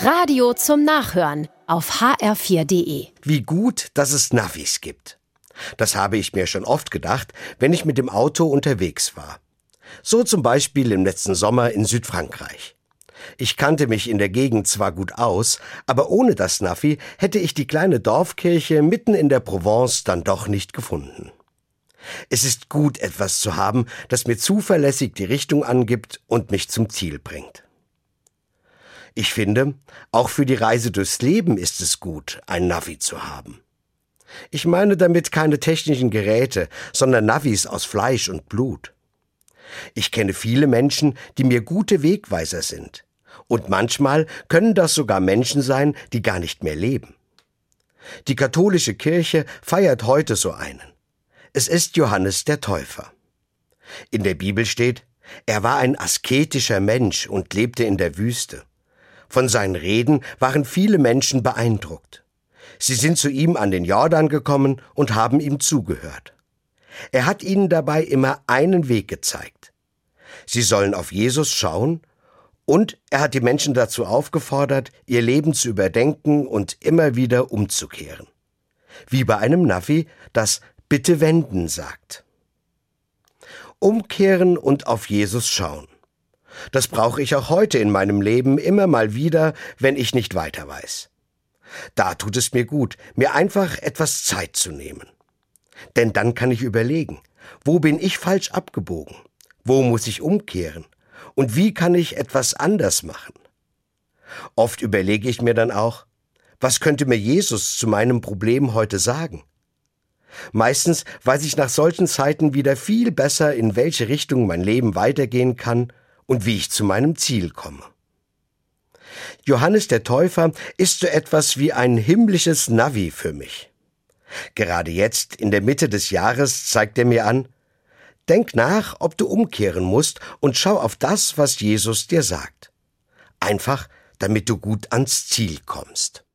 Radio zum Nachhören auf hr4.de. Wie gut, dass es Navis gibt. Das habe ich mir schon oft gedacht, wenn ich mit dem Auto unterwegs war. So zum Beispiel im letzten Sommer in Südfrankreich. Ich kannte mich in der Gegend zwar gut aus, aber ohne das Navi hätte ich die kleine Dorfkirche mitten in der Provence dann doch nicht gefunden. Es ist gut, etwas zu haben, das mir zuverlässig die Richtung angibt und mich zum Ziel bringt. Ich finde, auch für die Reise durchs Leben ist es gut, ein Navi zu haben. Ich meine damit keine technischen Geräte, sondern Navis aus Fleisch und Blut. Ich kenne viele Menschen, die mir gute Wegweiser sind. Und manchmal können das sogar Menschen sein, die gar nicht mehr leben. Die katholische Kirche feiert heute so einen. Es ist Johannes der Täufer. In der Bibel steht, er war ein asketischer Mensch und lebte in der Wüste. Von seinen Reden waren viele Menschen beeindruckt. Sie sind zu ihm an den Jordan gekommen und haben ihm zugehört. Er hat ihnen dabei immer einen Weg gezeigt. Sie sollen auf Jesus schauen und er hat die Menschen dazu aufgefordert, ihr Leben zu überdenken und immer wieder umzukehren. Wie bei einem Navi, das Bitte wenden sagt. Umkehren und auf Jesus schauen. Das brauche ich auch heute in meinem Leben immer mal wieder, wenn ich nicht weiter weiß. Da tut es mir gut, mir einfach etwas Zeit zu nehmen. Denn dann kann ich überlegen, wo bin ich falsch abgebogen? Wo muss ich umkehren? Und wie kann ich etwas anders machen? Oft überlege ich mir dann auch, was könnte mir Jesus zu meinem Problem heute sagen? Meistens weiß ich nach solchen Zeiten wieder viel besser, in welche Richtung mein Leben weitergehen kann und wie ich zu meinem Ziel komme. Johannes der Täufer ist so etwas wie ein himmlisches Navi für mich. Gerade jetzt, in der Mitte des Jahres, zeigt er mir an, denk nach, ob du umkehren musst und schau auf das, was Jesus dir sagt. Einfach, damit du gut ans Ziel kommst.